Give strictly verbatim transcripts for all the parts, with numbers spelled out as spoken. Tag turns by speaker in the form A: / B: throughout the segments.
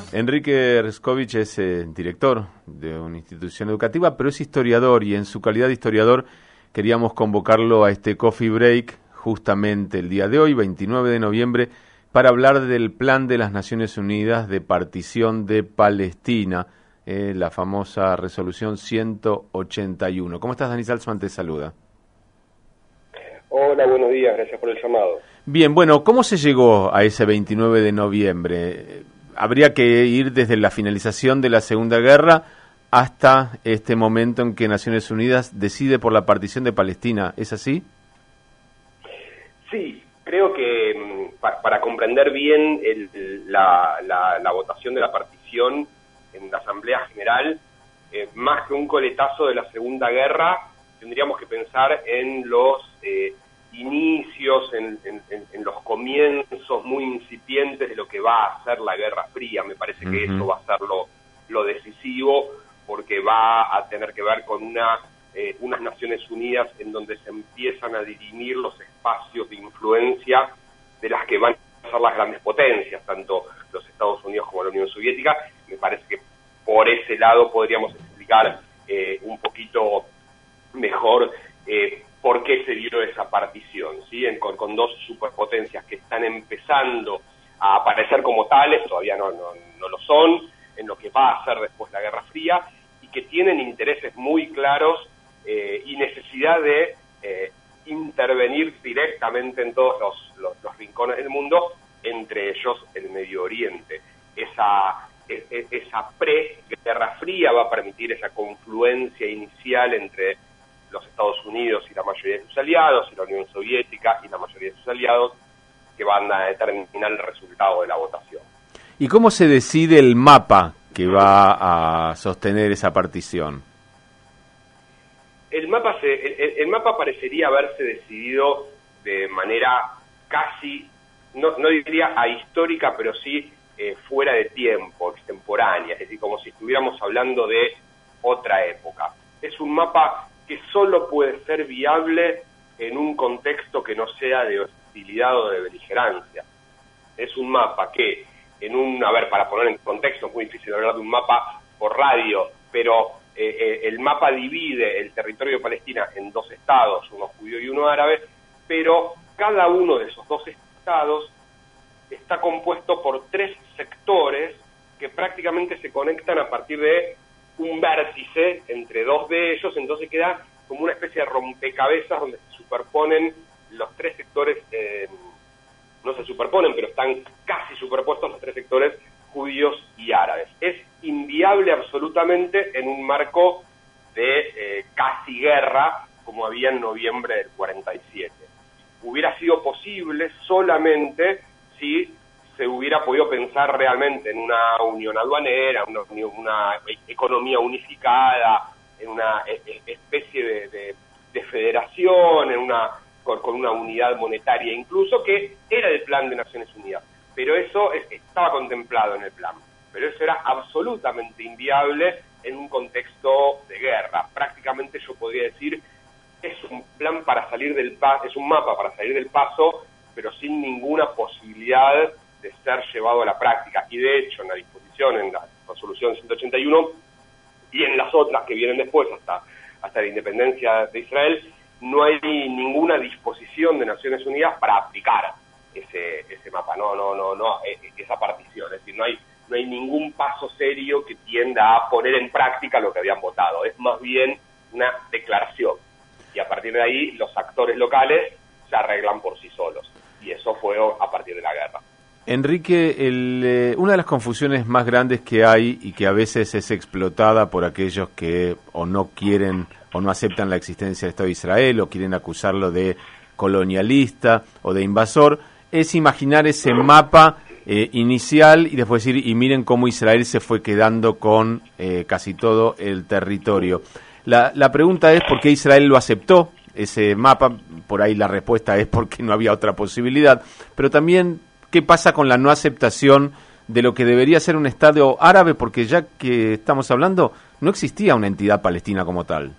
A: Enrique Rescovich es eh, director de una institución educativa, pero es historiador, y en su calidad de historiador queríamos convocarlo a este Coffee Break justamente el día de hoy, veintinueve de noviembre, para hablar del Plan de las Naciones Unidas de partición de Palestina, eh, la famosa resolución ciento ochenta y uno. ¿Cómo estás, Dani Salzman? Te saluda.
B: Hola, buenos días, gracias por el llamado.
A: Bien, bueno, ¿cómo se llegó a ese veintinueve de noviembre? Habría que ir desde la finalización de la Segunda Guerra hasta este momento en que Naciones Unidas decide por la partición de Palestina, ¿es así?
B: Sí, creo que para, para comprender bien el, la, la, la votación de la partición en la Asamblea General, eh, más que un coletazo de la Segunda Guerra, tendríamos que pensar en los eh, inicios, en, en, en los comienzos muy incipientes de lo que va a ser la Guerra Fría. Me parece que uh-huh. eso va a ser lo, lo decisivo, porque va a tener que ver con una eh, unas Naciones Unidas en donde se empiezan a dirimir los espacios de influencia de las que van a ser las grandes potencias, tanto los Estados Unidos como la Unión Soviética. Me parece que por ese lado podríamos explicar eh, un poquito mejor eh, por qué se dio esa partición, ¿sí? En, con, con dos superpotencias que están empezando a aparecer como tales, todavía no, no, no lo son, en lo que va a ser después la Guerra Fría, y que tienen intereses muy claros eh, y necesidad de eh, intervenir directamente en todos los, los, los rincones del mundo, entre ellos el Medio Oriente. Esa, es, esa pre-Guerra Fría va a permitir esa confluencia inicial entre los Estados Unidos y la mayoría de sus aliados, y la Unión Soviética y la mayoría de sus aliados, que van a determinar el resultado de la votación.
A: ¿Y cómo se decide el mapa que va a sostener esa partición?
B: El mapa, se, el, el mapa parecería haberse decidido de manera casi, no, no diría ahistórica, pero sí eh, fuera de tiempo, extemporánea, es decir, como si estuviéramos hablando de otra época. Es un mapa que solo puede ser viable en un contexto que no sea de hostilidad o de beligerancia. Es un mapa que, en un, a ver, para poner en contexto, es muy difícil hablar de un mapa por radio, pero eh, eh, el mapa divide el territorio de Palestina en dos estados, uno judío y uno árabe, pero cada uno de esos dos estados está compuesto por tres sectores que prácticamente se conectan a partir de un vértice entre dos de ellos. Entonces queda como una especie de rompecabezas donde se superponen los tres sectores, eh, no se superponen, pero están casi superpuestos los tres sectores judíos y árabes. Es inviable absolutamente en un marco de eh, casi guerra como había en noviembre del cuarenta y siete. Hubiera sido posible solamente si se hubiera podido pensar realmente en una unión aduanera, una, una economía unificada, en una especie de, de, de federación, en una con, con una unidad monetaria incluso, que era el plan de Naciones Unidas. Pero eso es, estaba contemplado en el plan. Pero eso era absolutamente inviable en un contexto de guerra. Prácticamente yo podría decir, es un plan para salir del paso, es un mapa para salir del paso, pero sin ninguna posibilidad de ser llevado a la práctica. Y de hecho, en la disposición, en la resolución ciento ochenta y uno, y en las otras que vienen después, hasta, hasta la independencia de Israel, no hay ninguna disposición de Naciones Unidas para aplicar ese, ese mapa, no, no, no, no, esa partición. Es decir, no hay, no hay ningún paso serio que tienda a poner en práctica lo que habían votado. Es más bien una declaración. Y a partir de ahí, los actores locales se arreglan por sí solos. Y eso fue a partir de la guerra.
A: Enrique, el, eh, una de las confusiones más grandes que hay y que a veces es explotada por aquellos que o no quieren o no aceptan la existencia del Estado de Israel o quieren acusarlo de colonialista o de invasor, es imaginar ese mapa eh, inicial y después decir, y miren cómo Israel se fue quedando con eh, casi todo el territorio. La, la pregunta es por qué Israel lo aceptó, ese mapa. Por ahí la respuesta es porque no había otra posibilidad, pero también ¿qué pasa con la no aceptación de lo que debería ser un Estado árabe? Porque ya que estamos hablando, no existía una entidad palestina como tal.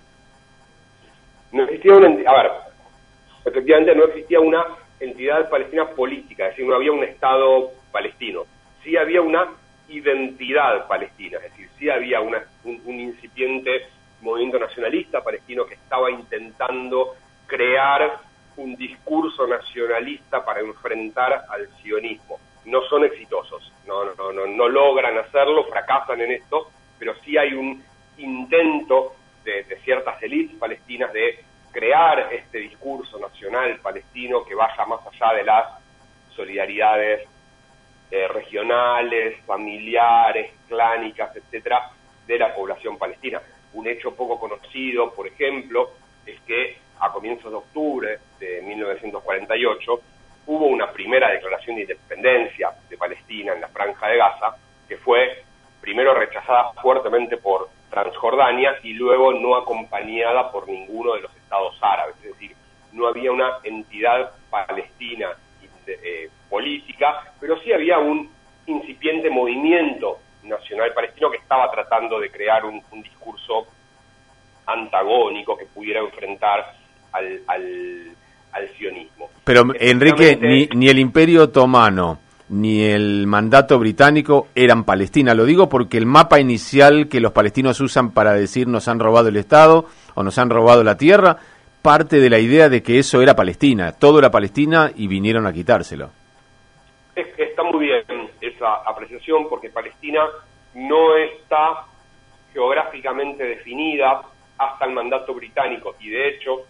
B: No existía una entidad, a ver, efectivamente no existía una entidad palestina política, es decir, no había un Estado palestino. Sí había una identidad palestina, es decir, sí había una, un, un incipiente movimiento nacionalista palestino que estaba intentando crear un discurso nacionalista para enfrentar al sionismo. No son exitosos, no, no, no, no logran hacerlo, fracasan en esto, pero sí hay un intento de, de ciertas élites palestinas de crear este discurso nacional palestino que vaya más allá de las solidaridades eh, regionales, familiares, clánicas, etcétera, de la población palestina. Un hecho poco conocido, por ejemplo, es que a comienzos de octubre de mil novecientos cuarenta y ocho hubo una primera declaración de independencia de Palestina en la Franja de Gaza, que fue primero rechazada fuertemente por Transjordania y luego no acompañada por ninguno de los estados árabes. Es decir, no había una entidad palestina eh, política, pero sí había un incipiente movimiento nacional palestino que estaba tratando de crear un, un discurso antagónico que pudiera enfrentar al, al, al sionismo.
A: Pero, Enrique, ni, ni el Imperio Otomano ni el mandato británico eran Palestina. Lo digo porque el mapa inicial que los palestinos usan para decir nos han robado el Estado o nos han robado la tierra, parte de la idea de que eso era Palestina. Todo era Palestina y vinieron a quitárselo.
B: Es, está muy bien esa apreciación porque Palestina no está geográficamente definida hasta el mandato británico y de hecho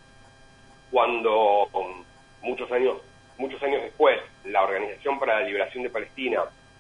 B: cuando um, muchos años muchos años después la Organización para la Liberación de Palestina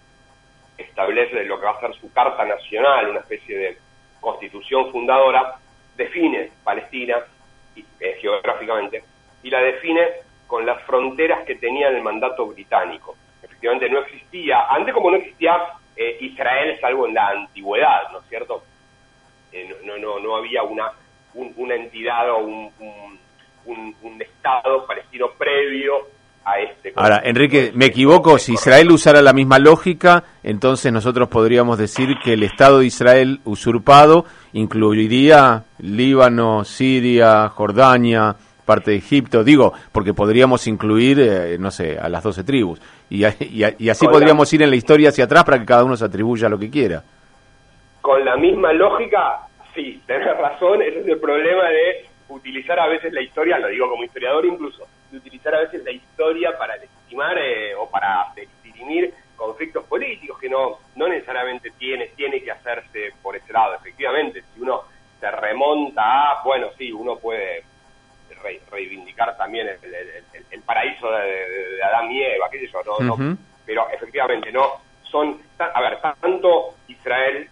B: establece lo que va a ser su Carta Nacional, una especie de constitución fundadora, define Palestina y, eh, geográficamente y la define con las fronteras que tenía el mandato británico. Efectivamente no existía, antes como no existía eh, Israel salvo en la antigüedad, ¿no es cierto? Eh, no, no, no había una, un, una entidad o un, un, un, un Estado palestino previo a este.
A: Ahora, Enrique, me equivoco, si Israel usara la misma lógica, entonces nosotros podríamos decir que el Estado de Israel usurpado incluiría Líbano, Siria, Jordania, parte de Egipto, digo, porque podríamos incluir, eh, no sé, a las doce tribus, y, y, y así Con podríamos la... ir en la historia hacia atrás para que cada uno se atribuya lo que quiera.
B: Con la misma lógica, sí, tenés razón, ese es el problema de utilizar a veces la historia, lo digo como historiador incluso, de utilizar a veces la historia para legitimar eh, o para dirimir conflictos políticos que no no necesariamente tiene tiene que hacerse por ese lado. Efectivamente, si uno se remonta a, bueno, sí, uno puede re, reivindicar también el, el, el, el paraíso de, de, de Adán y Eva, qué sé yo, no, uh-huh. no, pero efectivamente no son, a ver, tanto Israel,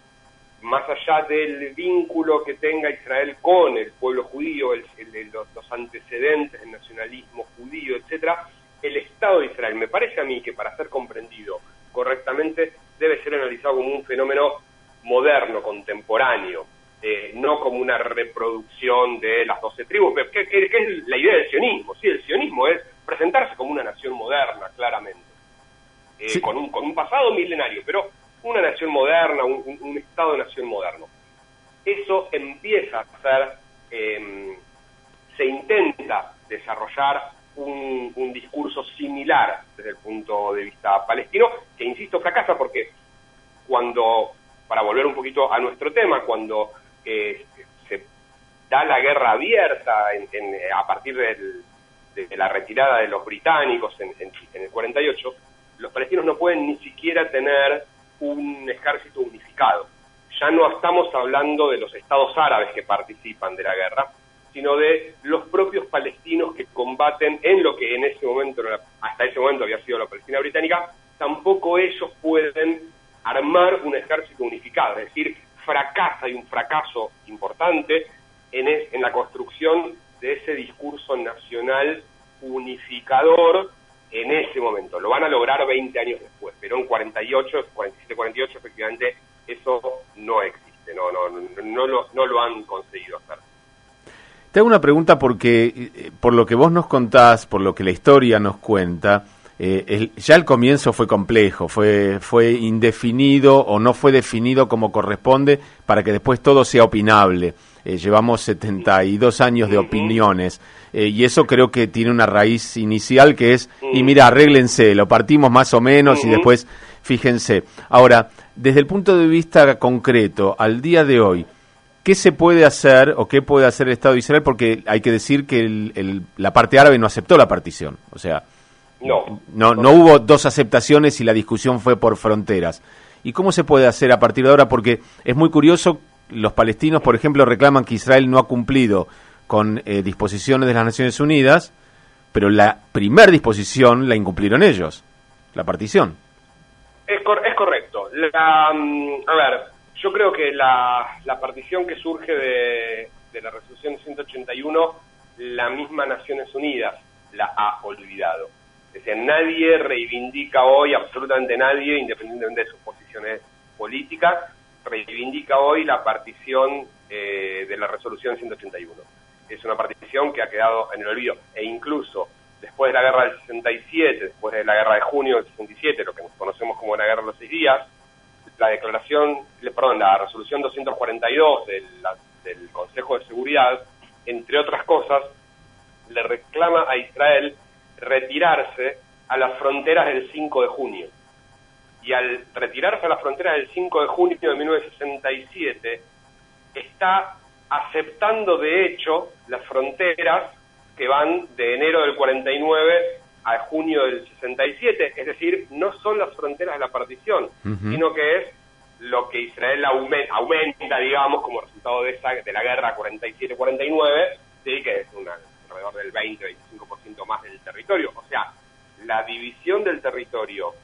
B: más allá del vínculo que tenga Israel con el pueblo judío, el, el, los, los antecedentes del nacionalismo judío, etcétera, el Estado de Israel, me parece a mí que para ser comprendido correctamente debe ser analizado como un fenómeno moderno, contemporáneo, eh, no como una reproducción de las doce tribus, que, que, que es la idea del sionismo. Sí, el sionismo es presentarse como una nación moderna, claramente, eh, sí. con, un, con un pasado milenario, pero una nación moderna, un, un, un Estado-nación moderno. Eso empieza a ser, eh, se intenta desarrollar un, un discurso similar desde el punto de vista palestino, que insisto, fracasa porque cuando, para volver un poquito a nuestro tema, cuando eh, se da la guerra abierta en, en, a partir del, de la retirada de los británicos en, en, en el cuarenta y ocho, los palestinos no pueden ni siquiera tener un ejército unificado. Ya no estamos hablando de los estados árabes que participan de la guerra, sino de los propios palestinos que combaten en lo que en ese momento, hasta ese momento había sido la Palestina británica. Tampoco ellos pueden armar un ejército unificado, es decir, fracasa, y un fracaso importante en, es, en la construcción de ese discurso nacional unificador en ese momento. Lo van a lograr veinte años después, pero en cuarenta y ocho, cuarenta y siete, cuarenta y ocho efectivamente eso no existe, no, no, no, no, lo, no lo han conseguido hacer.
A: Te hago una pregunta porque, por lo que vos nos contás, por lo que la historia nos cuenta, eh, el, ya el comienzo fue complejo, fue, fue indefinido o no fue definido como corresponde para que después todo sea opinable. Eh, llevamos setenta y dos años de opiniones eh, y eso creo que tiene una raíz inicial que es, y mira, arréglense, lo partimos más o menos y después Fíjense. Ahora, desde el punto de vista concreto, al día de hoy, ¿qué se puede hacer o qué puede hacer el Estado de Israel? Porque hay que decir que el, el, la parte árabe no aceptó la partición. O sea,
B: no,
A: no, no hubo dos aceptaciones y la discusión fue por fronteras. ¿Y cómo se puede hacer a partir de ahora? Porque es muy curioso, los palestinos, por ejemplo, reclaman que Israel no ha cumplido con eh, disposiciones de las Naciones Unidas, pero la primer disposición la incumplieron ellos, la partición.
B: Es, cor es correcto. La, um, a ver, yo creo que la, la partición que surge de, de la resolución ciento ochenta y uno, la misma Naciones Unidas la ha olvidado. Es decir, nadie reivindica hoy, absolutamente nadie, independientemente de sus posiciones políticas, reivindica hoy la partición eh, de la resolución ciento ochenta y uno. Es una partición que ha quedado en el olvido, e incluso después de la guerra del sesenta y siete, después de la guerra de junio del sesenta y siete, lo que nos conocemos como la guerra de los seis días, la declaración, perdón, la resolución doscientos cuarenta y dos del, la, del Consejo de Seguridad, entre otras cosas, le reclama a Israel retirarse a las fronteras del cinco de junio. Y al retirarse a las fronteras del cinco de junio de mil novecientos sesenta y siete, está aceptando de hecho las fronteras que van de enero del cuarenta y nueve a junio del sesenta y siete, es decir, no son las fronteras de la partición, uh-huh. sino que es lo que Israel aumenta, aumenta, digamos, como resultado de esa de la guerra cuarenta y siete cuarenta y nueve, sí, que es una, alrededor del veinte a veinticinco por ciento más del territorio. O sea, la división del territorio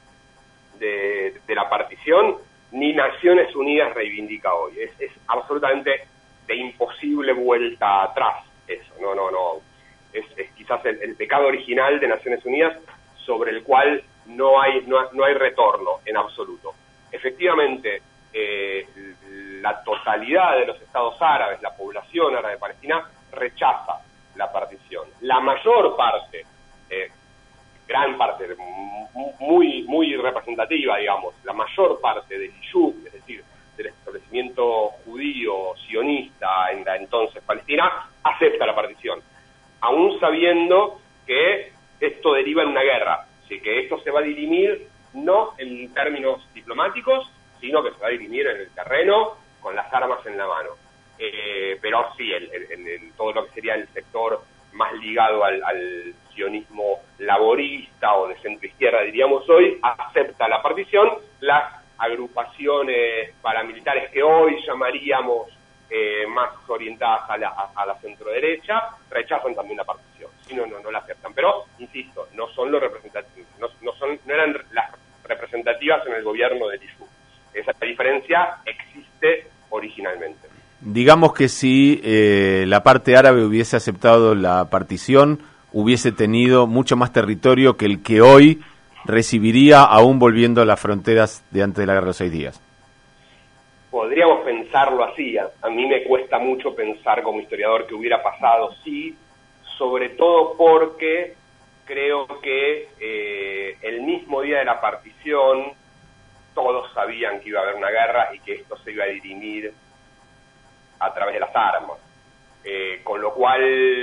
B: de, de la partición, ni Naciones Unidas reivindica hoy. Es, es absolutamente de imposible vuelta atrás eso. No, no, no. Es, es quizás el, el pecado original de Naciones Unidas sobre el cual no hay, no, no hay retorno en absoluto. Efectivamente, eh, la totalidad de los estados árabes, la población árabe de Palestina, rechaza la partición. La mayor parte, eh, gran parte, muy, muy representativa, digamos, la mayor parte del Yishuv, es decir, del establecimiento judío sionista en la entonces Palestina, acepta la partición, aún sabiendo que esto deriva en una guerra, así que esto se va a dirimir no en términos diplomáticos, sino que se va a dirimir en el terreno con las armas en la mano. Eh, pero sí, el, el, el, todo lo que sería el sector más ligado al, al sionismo laborista o de centro-izquierda, diríamos hoy, acepta la partición. Las agrupaciones paramilitares que hoy llamaríamos eh, más orientadas a la, a, a la centro-derecha rechazan también la partición, si no, no, no la aceptan. Pero, insisto, no son los representativos, no, no, son, no eran las representativas en el gobierno de Yishuv. Esa diferencia existe originalmente.
A: Digamos que si eh, la parte árabe hubiese aceptado la partición, hubiese tenido mucho más territorio que el que hoy recibiría, aún volviendo a las fronteras de antes de la guerra de los seis días.
B: Podríamos pensarlo así. A, a mí me cuesta mucho pensar como historiador que hubiera pasado, sí, sobre todo porque creo que eh, el mismo día de la partición todos sabían que iba a haber una guerra y que esto se iba a dirimir a través de las armas, eh, con lo cual,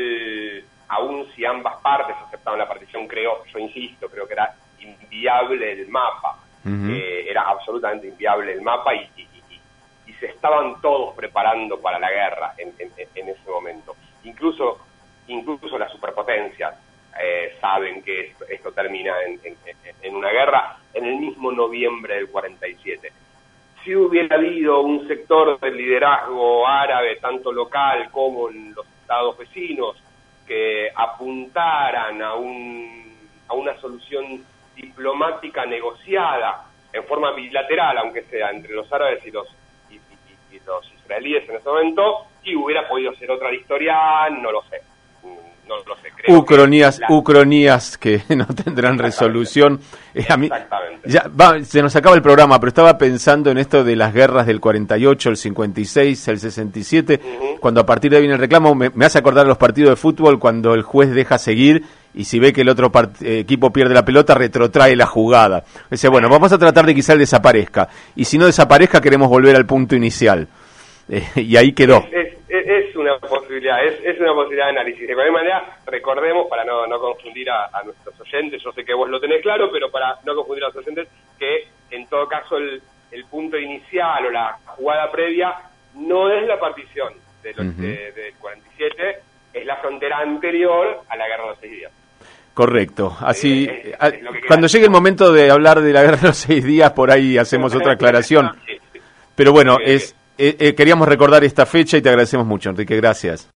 B: aun si ambas partes aceptaban la partición, creo, yo insisto, creo que era inviable el mapa, uh-huh. eh, era absolutamente inviable el mapa y, y, y, y se estaban todos preparando para la guerra en, en, en ese momento. Incluso, incluso las superpotencias eh, saben que esto, esto termina en, en, en una guerra en el mismo noviembre del cuarenta y siete. Si hubiera habido un sector del liderazgo árabe, tanto local como en los estados vecinos, que apuntaran a, un, a una solución diplomática negociada en forma bilateral, aunque sea entre los árabes y los, y, y, y los israelíes en ese momento, y hubiera podido ser otra historia, no lo sé. No lo sé, creo
A: ucronías,
B: la...
A: ucronías que no tendrán resolución. Eh, a mí,
B: Exactamente.
A: Ya, va, se nos acaba el programa, pero estaba pensando en esto de las guerras del cuarenta y ocho, el cincuenta y seis, el sesenta y siete, uh-huh. cuando a partir de ahí viene el reclamo, me, me hace acordar los partidos de fútbol cuando el juez deja seguir y si ve que el otro part- eh, equipo pierde la pelota, retrotrae la jugada. Dice, bueno, vamos a tratar de que quizá él desaparezca, y si no desaparezca queremos volver al punto inicial. Eh, y ahí quedó.
B: Es, es, es una posibilidad, es, es una posibilidad de análisis. De cualquier manera, recordemos, para no, no confundir a, a nuestros oyentes, yo sé que vos lo tenés claro, pero para no confundir a los oyentes, que en todo caso el, el punto inicial o la jugada previa no es la partición del, uh-huh. de, del cuarenta y siete, es la frontera anterior a la guerra de los seis días.
A: Correcto. Así,
B: eh, es,
A: a,
B: es
A: cuando llegue el momento de hablar de la guerra de los seis días, por ahí hacemos otra aclaración. Sí, sí. Pero bueno, es, eh, eh, queríamos recordar esta fecha y te agradecemos mucho, Enrique. Gracias.